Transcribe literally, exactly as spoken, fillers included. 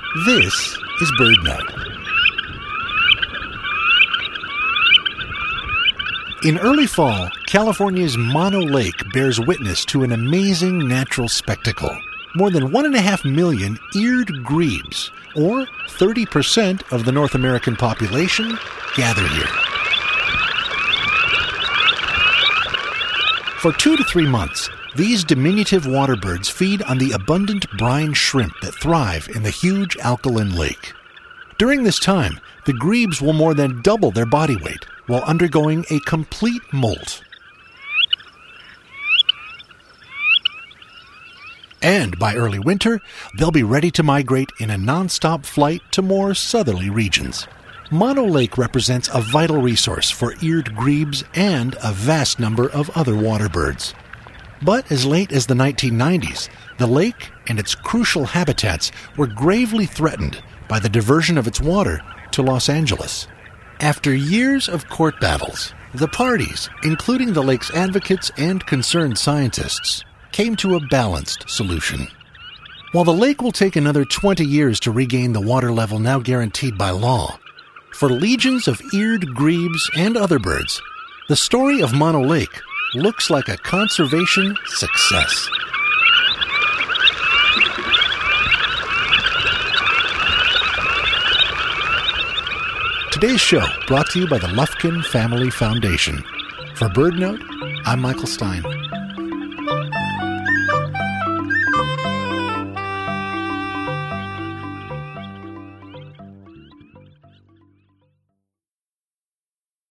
This is BirdNote. In early fall, California's Mono Lake bears witness to an amazing natural spectacle. More than one and a half million eared grebes, or thirty percent of the North American population, gather here. For two to three months, these diminutive waterbirds feed on the abundant brine shrimp that thrive in the huge alkaline lake. During this time, the grebes will more than double their body weight while undergoing a complete molt. And by early winter, they'll be ready to migrate in a non-stop flight to more southerly regions. Mono Lake represents a vital resource for eared grebes and a vast number of other waterbirds. But as late as the nineteen nineties, the lake and its crucial habitats were gravely threatened by the diversion of its water to Los Angeles. After years of court battles, the parties, including the lake's advocates and concerned scientists, came to a balanced solution. While the lake will take another twenty years to regain the water level now guaranteed by law, for legions of eared grebes and other birds, the story of Mono Lake looks like a conservation success. Today's show brought to you by the Lufkin Family Foundation. For BirdNote, I'm Michael Stein.